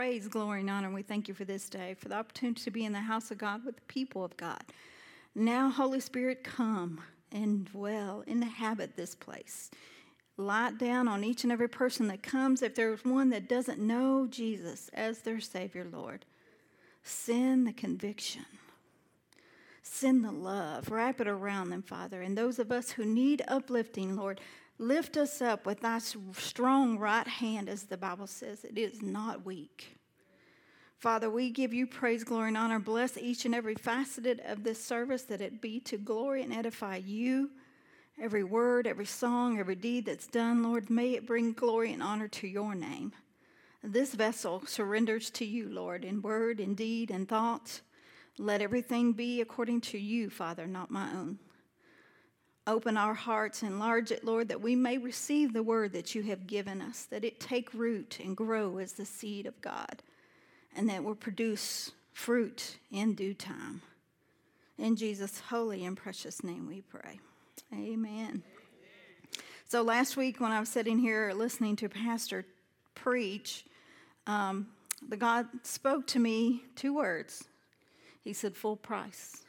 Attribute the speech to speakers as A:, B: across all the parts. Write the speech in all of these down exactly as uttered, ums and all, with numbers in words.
A: Praise, glory, and honor, and we thank you for this day, for the opportunity to be in the house of God with the people of God. Now, Holy Spirit, come and dwell, inhabit this place. Light down on each and every person that comes. If there's one that doesn't know Jesus as their Savior, Lord, send the conviction. Send the love. Wrap it around them, Father. And those of us who need uplifting, Lord, lift us up with thy strong right hand, as the Bible says. It is not weak. Father, we give you praise, glory, and honor. Bless each and every facet of this service, that it be to glory and edify you. Every word, every song, every deed that's done, Lord, may it bring glory and honor to your name. This vessel surrenders to you, Lord, in word, in deed, and thought. Let everything be according to you, Father, not my own. Open our hearts, enlarge it, Lord, that we may receive the word that you have given us, that it take root and grow as the seed of God, and that will produce fruit in due time. In Jesus' holy and precious name we pray. Amen. So last week when I was sitting here listening to Pastor preach, um, the God spoke to me two words. He said, full price.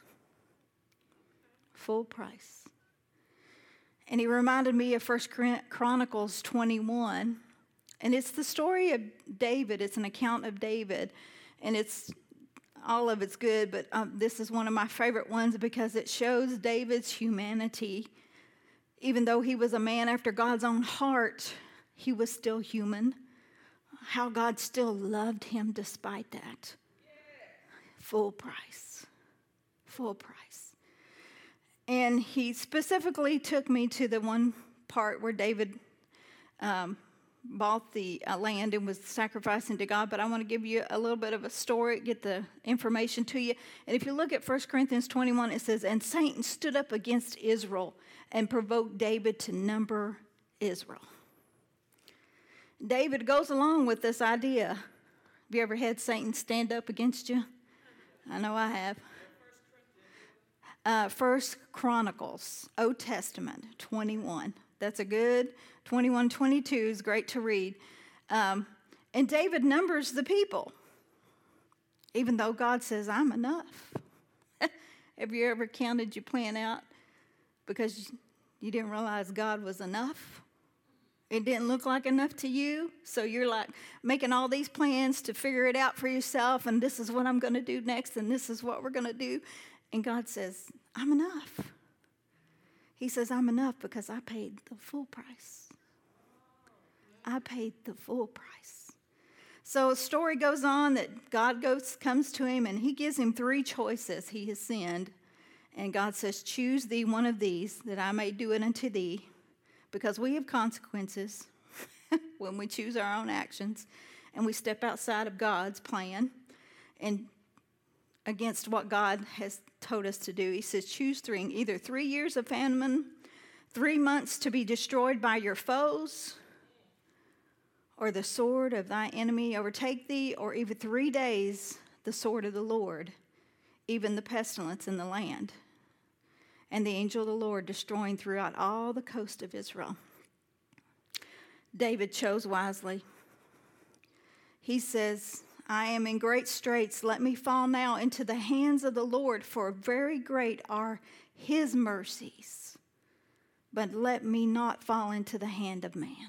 A: Full price. And he reminded me of First Chronicles twenty-one. And it's the story of David. It's an account of David. And it's all of it's good, but um, this is one of my favorite ones because it shows David's humanity. Even though he was a man after God's own heart, he was still human. How God still loved him despite that. Full price. Full price. And he specifically took me to the one part where David um, bought the uh, land and was sacrificing to God. But I want to give you a little bit of a story, get the information to you. And if you look at First Corinthians twenty-one, it says, and Satan stood up against Israel and provoked David to number Israel. David goes along with this idea. Have you ever had Satan stand up against you? I know I have. Uh, First Chronicles, Old Testament, twenty-one. That's a good, twenty-one, twenty-two is great to read. Um, and David numbers the people, even though God says, I'm enough. Have you ever counted your plan out because you didn't realize God was enough? It didn't look like enough to you, so you're like making all these plans to figure it out for yourself, and this is what I'm going to do next, and this is what we're going to do. And God says, I'm enough. He says, I'm enough because I paid the full price. I paid the full price. So a story goes on that God goes, comes to him, and he gives him three choices he has sinned. And God says, choose thee one of these, that I may do it unto thee. Because we have consequences when we choose our own actions and we step outside of God's plan and against what God has told us to do. He says, choose three, either three years of famine, three months to be destroyed by your foes, or the sword of thy enemy overtake thee, or even three days the sword of the Lord, even the pestilence in the land. And the angel of the Lord destroying throughout all the coast of Israel. David chose wisely. He says, I am in great straits. Let me fall now into the hands of the Lord, for very great are his mercies. But let me not fall into the hand of man.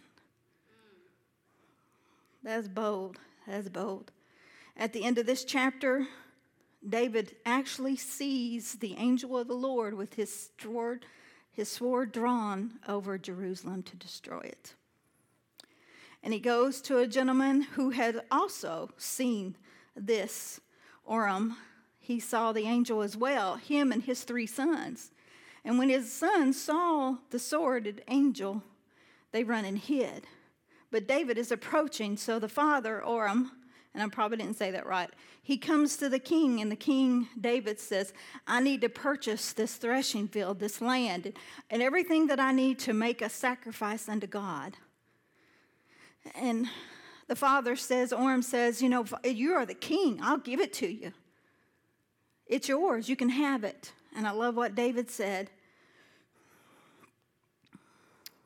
A: That's bold. That's bold. At the end of this chapter, David actually sees the angel of the Lord with his sword, his sword drawn over Jerusalem to destroy it. And he goes to a gentleman who had also seen this Oram. He saw the angel as well, him and his three sons. And when his sons saw the sworded angel, they run and hid. But David is approaching, so the father, Oram, and I probably didn't say that right, he comes to the king, and the king, David, says, I need to purchase this threshing field, this land, and everything that I need to make a sacrifice unto God. And the father says, Oram says, you know, you are the king. I'll give it to you. It's yours. You can have it. And I love what David said.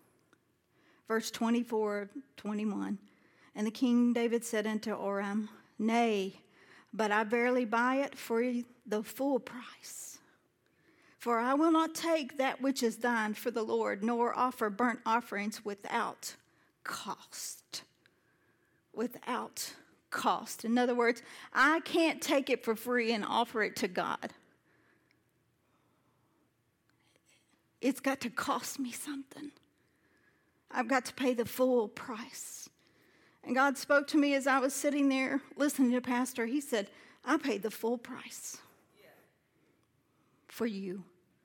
A: Verse twenty-four, twenty-one. And the king David said unto Oram, Nay, but I verily buy it for the full price. For I will not take that which is thine for the Lord, nor offer burnt offerings without cost. Without cost. In other words, I can't take it for free and offer it to God. It's got to cost me something. I've got to pay the full price. And God spoke to me as I was sitting there listening to Pastor. He said, I paid the full price for you.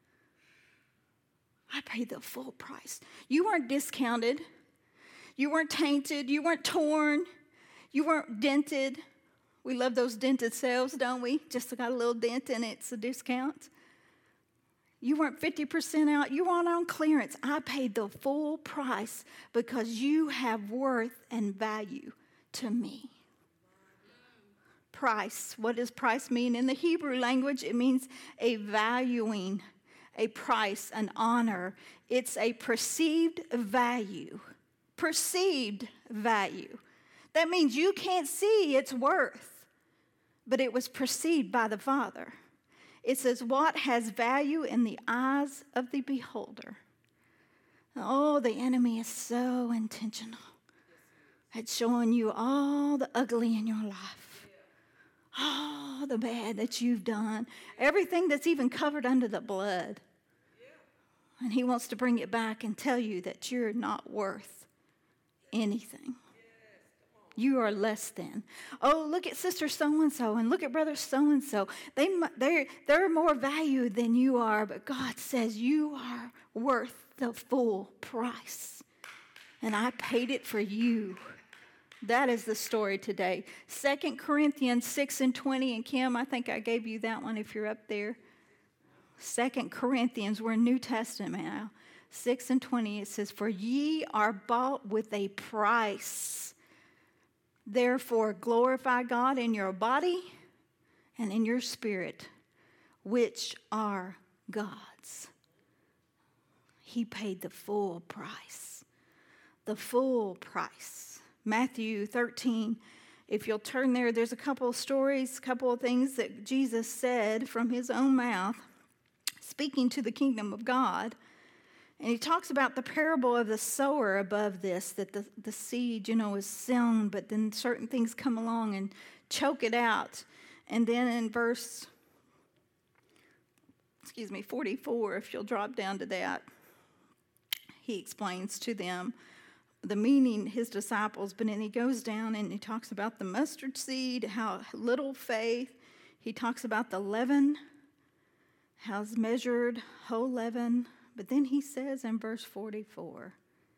A: I paid the full price. You weren't discounted. You weren't tainted. You weren't torn. You weren't dented. We love those dented sales, don't we? Just got a little dent and it's a discount. You weren't fifty percent out. You weren't on clearance. I paid the full price because you have worth and value to me. Price. What does price mean? In the Hebrew language, it means a valuing, a price, an honor. It's a perceived value. Perceived value. That means you can't see its worth, but it was perceived by the Father. It says, what has value in the eyes of the beholder? Oh, the enemy is so intentional at showing you all the ugly in your life. All the bad that you've done. Everything that's even covered under the blood. And he wants to bring it back and tell you that you're not worth anything. You are less than. Oh, look at sister so-and-so and look at brother so-and-so. They, they're, they're more valued than you are, but God says you are worth the full price. And I paid it for you. That is the story today. Second Corinthians six and twenty. And Kim, I think I gave you that one if you're up there. Second Corinthians, we're in New Testament now. six and twenty, it says, for ye are bought with a price. Therefore, glorify God in your body and in your spirit, which are God's. He paid the full price. The full price. Matthew thirteen, if you'll turn there, there's a couple of stories, a couple of things that Jesus said from his own mouth, speaking to the kingdom of God. And he talks about the parable of the sower above this, that the, the seed, you know, is sown, but then certain things come along and choke it out. And then in verse, excuse me, forty-four, if you'll drop down to that, he explains to them the meaning, his disciples, but then he goes down and he talks about the mustard seed, how little faith. He talks about the leaven, how it's measured, whole leaven. But then he says in verse forty-four,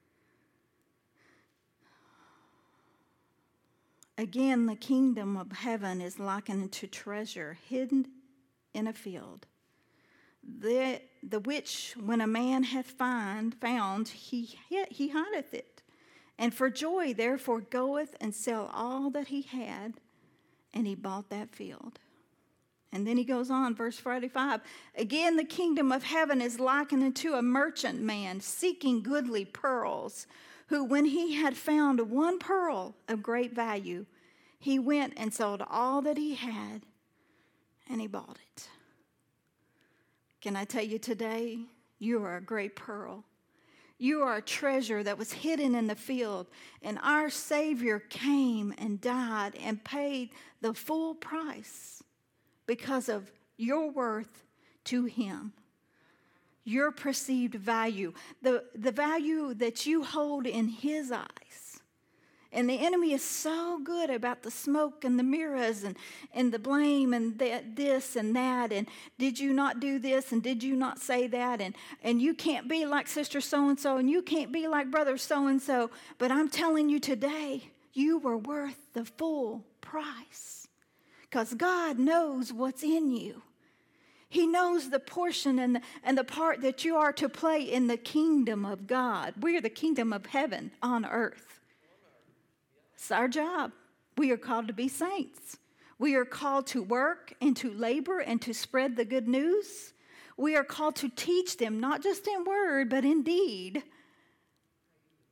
A: again, the kingdom of heaven is likened to treasure hidden in a field, the, the which when a man hath find, found, he, he hideth it. And for joy, therefore, goeth and sell all that he had, and he bought that field. And then he goes on, verse forty-five. Again, the kingdom of heaven is likened unto a merchant man seeking goodly pearls, who when he had found one pearl of great value, he went and sold all that he had, and he bought it. Can I tell you today, you are a great pearl. You are a treasure that was hidden in the field, and our Savior came and died and paid the full price because of your worth to him, your perceived value, the, the value that you hold in his eyes. And the enemy is so good about the smoke and the mirrors and, and the blame and that, this and that, and did you not do this and did you not say that, and, and you can't be like sister so-and-so and you can't be like brother so-and-so. But I'm telling you today, you were worth the full price. Because God knows what's in you. He knows the portion and the, and the part that you are to play in the kingdom of God. We are the kingdom of heaven on earth. It's our job. We are called to be saints. We are called to work and to labor and to spread the good news. We are called to teach them, not just in word, but in deed.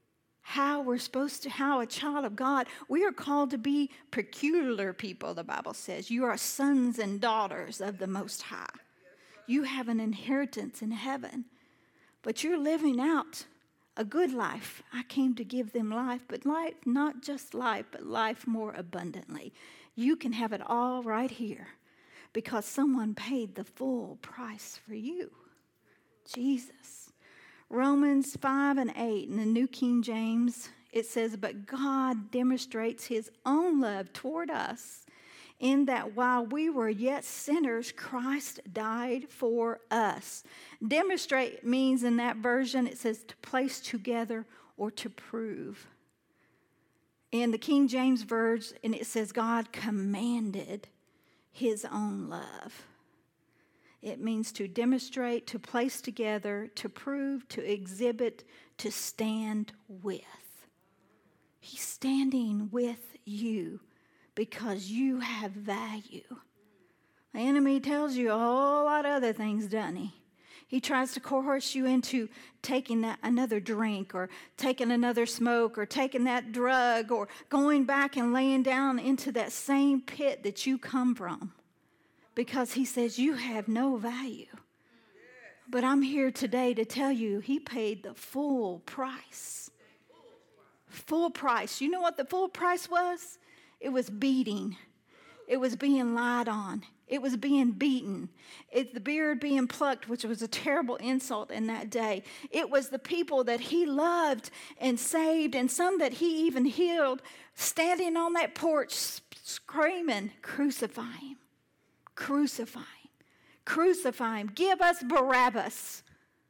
A: how we're supposed to, how a child of God, we are called to be peculiar people, the Bible says. You are sons and daughters of the Most High. You have an inheritance in heaven, but you're living out a good life. I came to give them life, but life, not just life, but life more abundantly. You can have it all right here because someone paid the full price for you. Jesus. Romans five and eight in the New King James, it says, but God demonstrates his own love toward us in that while we were yet sinners, Christ died for us. Demonstrate means in that version, it says to place together or to prove. In the King James version, and it says God commanded his own love. It means to demonstrate, to place together, to prove, to exhibit, to stand with. He's standing with you because you have value. The enemy tells you a whole lot of other things, doesn't he? He tries to coerce you into taking that another drink or taking another smoke or taking that drug or going back and laying down into that same pit that you come from. Because he says you have no value. But I'm here today to tell you he paid the full price. Full price. You know what the full price was? It was beating. It was being lied on. It was being beaten. It's the beard being plucked, which was a terrible insult in that day. It was the people that he loved and saved, and some that he even healed, standing on that porch screaming, crucify him, crucify him, crucify him. Give us Barabbas.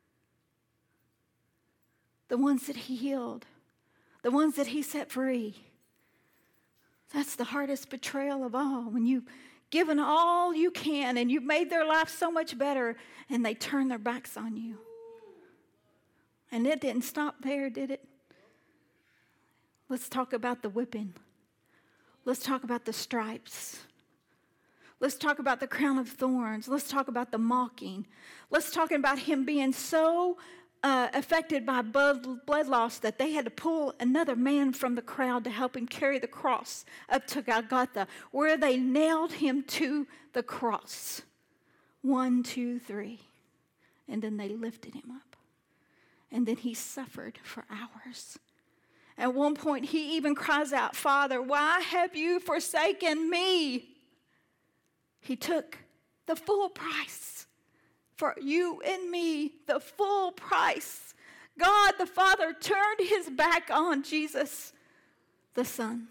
A: The ones that he healed, the ones that he set free. That's the hardest betrayal of all. When you've given all you can and you've made their life so much better and they turn their backs on you. And it didn't stop there, did it? Let's talk about the whipping. Let's talk about the stripes. Let's talk about the crown of thorns. Let's talk about the mocking. Let's talk about him being so Uh, affected by blood, blood loss that they had to pull another man from the crowd to help him carry the cross up to Golgotha, where they nailed him to the cross. One, two, three. And then they lifted him up. And then he suffered for hours. At one point, he even cries out, Father, why have you forsaken me? He took the full price. For you and me, the full price. God the Father turned his back on Jesus, the Son,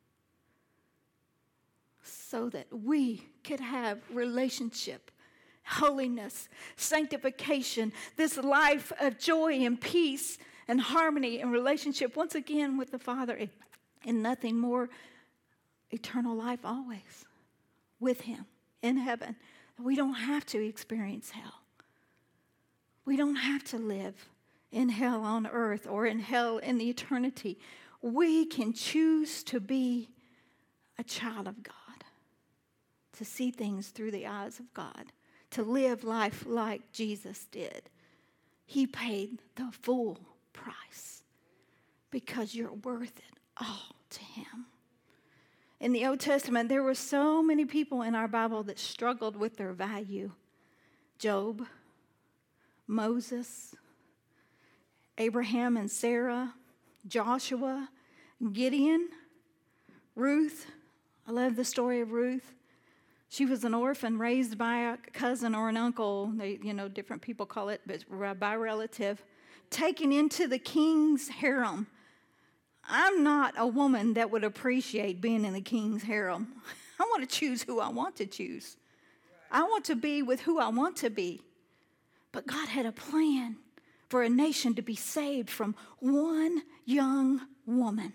A: so that we could have relationship, holiness, sanctification, this life of joy and peace and harmony and relationship once again with the Father, and nothing more, eternal life always with him in heaven. We don't have to experience hell. We don't have to live in hell on earth or in hell in the eternity. We can choose to be a child of God, to see things through the eyes of God, to live life like Jesus did. He paid the full price because you're worth it all to him. In the Old Testament, there were so many people in our Bible that struggled with their value. Job, Moses, Abraham and Sarah, Joshua, Gideon, Ruth. I love the story of Ruth. She was an orphan raised by a cousin or an uncle. They, you know, different people call it, but by relative. Taken into the king's harem. I'm not a woman that would appreciate being in the king's harem. I want to choose who I want to choose. I want to be with who I want to be. But God had a plan for a nation to be saved from one young woman.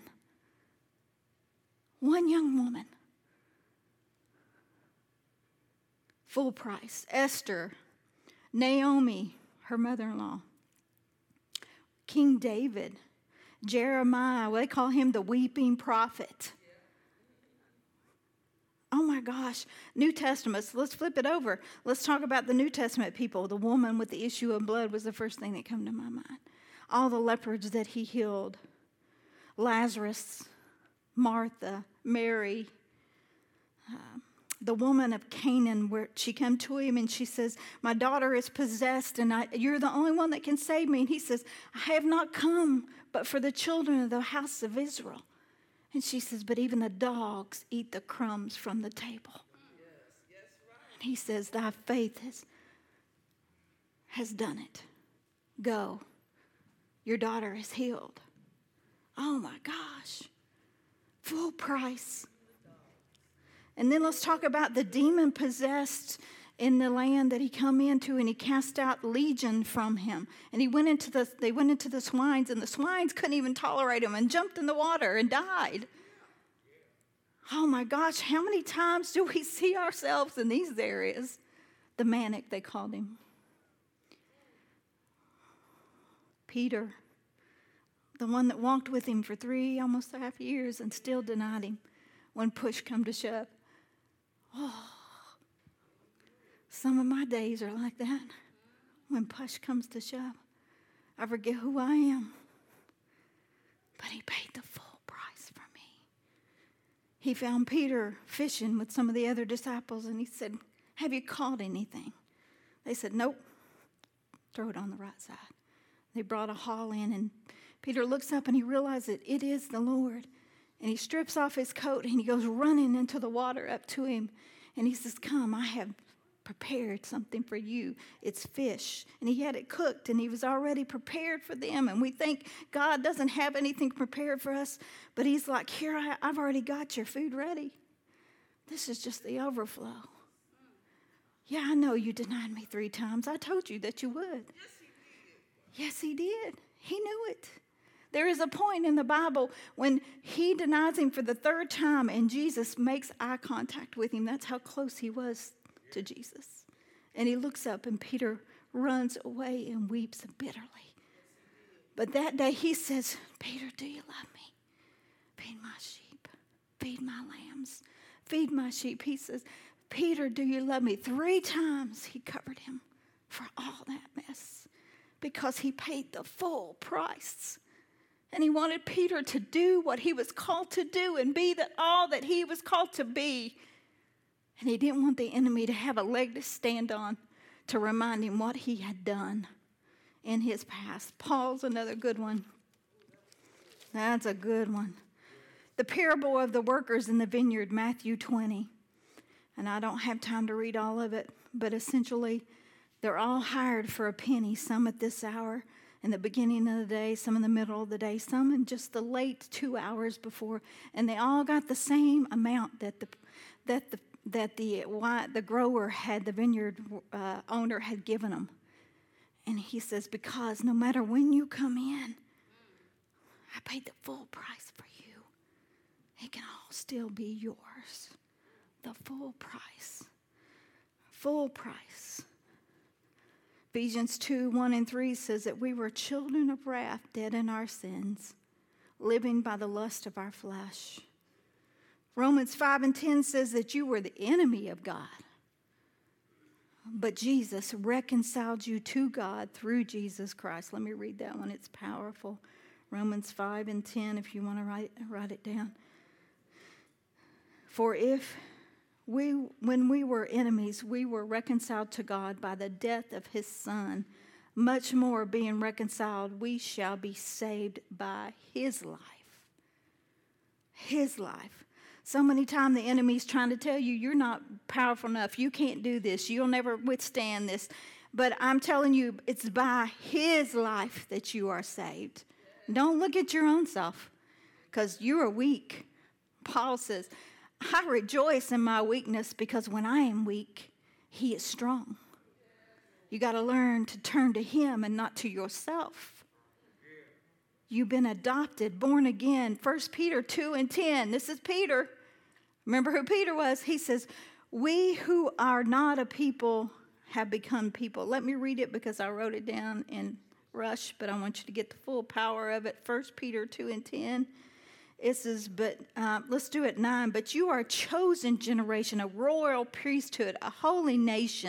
A: One young woman. Full price. Esther, Naomi, her mother-in-law, King David, Jeremiah, well, they call him the weeping prophet. Oh my gosh, New Testament. So let's flip it over. Let's talk about the New Testament people. The woman with the issue of blood was the first thing that came to my mind. All the lepers that he healed. Lazarus, Martha, Mary, uh, the woman of Canaan, where she came to him and she says, my daughter is possessed and I, you're the only one that can save me. And he says, I have not come but for the children of the house of Israel. And she says, but even the dogs eat the crumbs from the table. Yes, yes, right. And he says, thy faith has, has done it. Go. Your daughter is healed. Oh my gosh. Full price. And then let's talk about the demon possessed in the land that he come into, and he cast out legion from him. And he went into the they went into the swines, and the swines couldn't even tolerate him and jumped in the water and died. Oh my gosh, how many times do we see ourselves in these areas? The manic, they called him. Peter, the one that walked with him for three, almost a half years and still denied him when push come to shove. Oh, some of my days are like that. When push comes to shove, I forget who I am. But he paid the full price for me. He found Peter fishing with some of the other disciples, and he said, have you caught anything? They said, nope. Throw it on the right side. They brought a haul in, and Peter looks up and he realizes it is the Lord. And he strips off his coat and he goes running into the water up to him. And he says, come, I have prepared something for you. It's fish. And he had it cooked and he was already prepared for them. And we think God doesn't have anything prepared for us. But he's like, here, I, I've already got your food ready. This is just the overflow. Yeah, I know you denied me three times. I told you that you would. Yes, he did. Yes, he did. He knew it. There is a point in the Bible when he denies him for the third time and Jesus makes eye contact with him. That's how close he was to Jesus. And he looks up and Peter runs away and weeps bitterly. But that day he says, Peter, do you love me? Feed my sheep. Feed my lambs. Feed my sheep. He says, Peter, do you love me? Three times he covered him for all that mess because he paid the full price. And he wanted Peter to do what he was called to do and be that all that he was called to be. And he didn't want the enemy to have a leg to stand on to remind him what he had done in his past. Paul's another good one. That's a good one. The parable of the workers in the vineyard, Matthew twenty. And I don't have time to read all of it, but essentially they're all hired for a penny, some at this hour, in the beginning of the day, some in the middle of the day, some in just the late two hours before, and they all got the same amount that the that the that the why, the grower had, the vineyard uh, owner had given them. And he says, because no matter when you come in, I paid the full price for you. It can all still be yours. The full price. Full price. Ephesians two, one and three says that we were children of wrath, dead in our sins, living by the lust of our flesh. Romans five and ten says that you were the enemy of God, but Jesus reconciled you to God through Jesus Christ. Let me read that one. It's powerful. Romans five and ten, if you want to write, write it down. For if We, when we were enemies, we were reconciled to God by the death of his Son. Much more, being reconciled, we shall be saved by his life. His life. So many times the enemy's trying to tell you, you're not powerful enough. You can't do this. You'll never withstand this. But I'm telling you, it's by his life that you are saved. Don't look at your own self, because you are weak. Paul says, I rejoice in my weakness because when I am weak, he is strong. You got to learn to turn to him and not to yourself. You've been adopted, born again. First Peter two and ten. This is Peter. Remember who Peter was? He says, we who are not a people have become people. Let me read it because I wrote it down in rush, but I want you to get the full power of it. First Peter two and ten. It says, but uh, let's do it nine. But you are a chosen generation, a royal priesthood, a holy nation,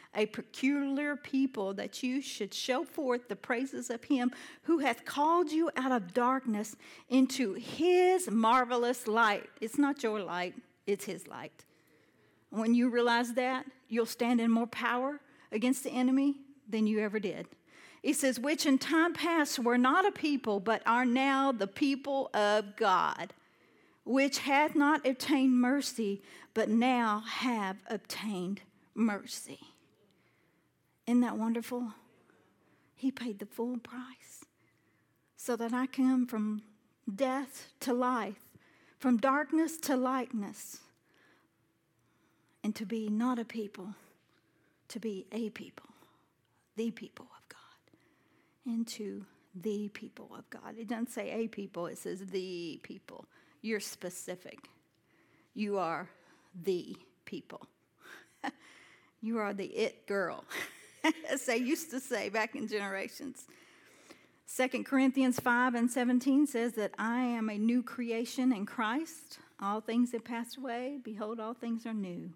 A: a peculiar people, that you should show forth the praises of him who hath called you out of darkness into his marvelous light. It's not your light, it's his light. When you realize that, you'll stand in more power against the enemy than you ever did. He says, which in time past were not a people, but are now the people of God, which hath not obtained mercy, but now have obtained mercy. Isn't that wonderful? He paid the full price so that I come from death to life, from darkness to lightness, and to be not a people, to be a people, the people of God, into the people of God. It doesn't say a people, it says the people. You're specific. You are the people. You are the it girl, as they used to say back in generations. Second Corinthians five and seventeen says that I am a new creation in Christ. All things have passed away. Behold, all things are new.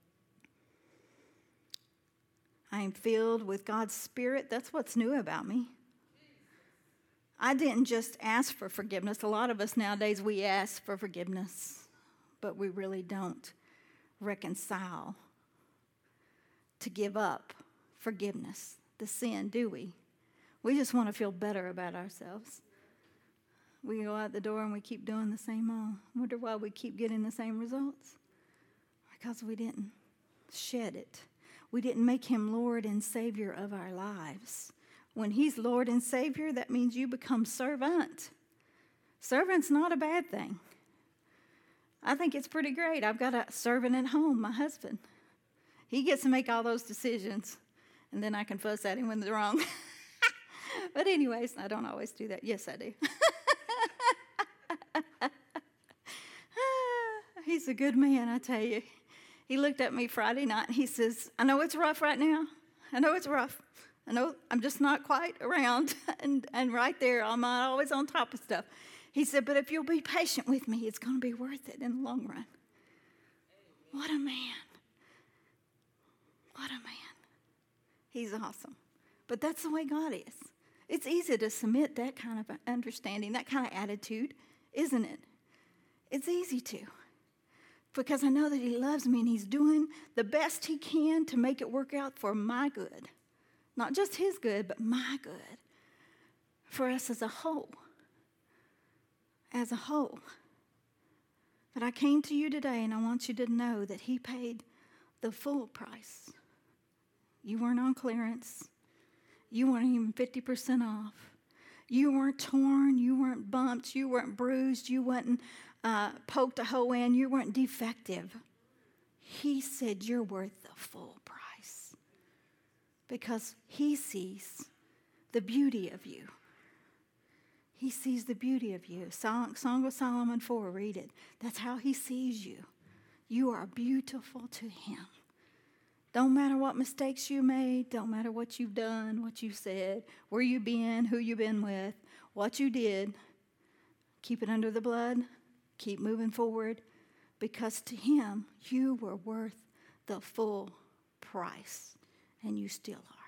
A: I am filled with God's Spirit. That's what's new about me. I didn't just ask for forgiveness. A lot of us nowadays, we ask for forgiveness, but we really don't reconcile to give up forgiveness, the sin, do we? We just want to feel better about ourselves. We go out the door and we keep doing the same old. Wonder why we keep getting the same results? Because we didn't shed it. We didn't make him Lord and Savior of our lives. When he's Lord and Savior, that means you become servant. Servant's not a bad thing. I think it's pretty great. I've got a servant at home, my husband. He gets to make all those decisions, and then I can fuss at him when they're wrong. But anyways, I don't always do that. Yes, I do. He's a good man, I tell you. He looked at me Friday night, and he says, I know it's rough right now. I know it's rough. I know I'm just not quite around and, and right there. I'm not always on top of stuff. He said, but if you'll be patient with me, it's going to be worth it in the long run. What a man. What a man. He's awesome. But that's the way God is. It's easy to submit that kind of understanding, that kind of attitude, isn't it? It's easy to. Because I know that he loves me and he's doing the best he can to make it work out for my good. Not just his good, but my good. For us as a whole. As a whole. But I came to you today and I want you to know that he paid the full price. You weren't on clearance. You weren't even fifty percent off. You weren't torn. You weren't bumped. You weren't bruised. You weren't uh, poked a hole in. You weren't defective. He said you're worth the full price. Because he sees the beauty of you. He sees the beauty of you. Song, Song of Solomon four, read it. That's how he sees you. You are beautiful to him. Don't matter what mistakes you made. Don't matter what you've done, what you said, where you've been, who you've been with, what you did. Keep it under the blood. Keep moving forward. Because to him, you were worth the full price. And you still are.